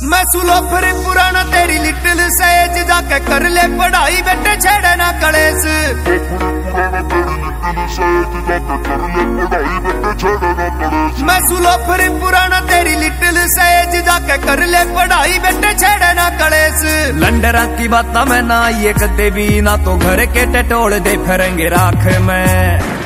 मैं सुलो फिर पुराना तेरी लिटिल सैज जाके कर ले पढ़ाई बेटे छेड़े ना कलेस। मैं सुलो फिर पुराना तेरी लिटिल सैज जाके कर ले पढ़ाई बेटे छेड़े ना कलेस। लंडरा की बात मैं ना ये कदे भी ना तो घर के टटोल दे फिरेंगे राख में।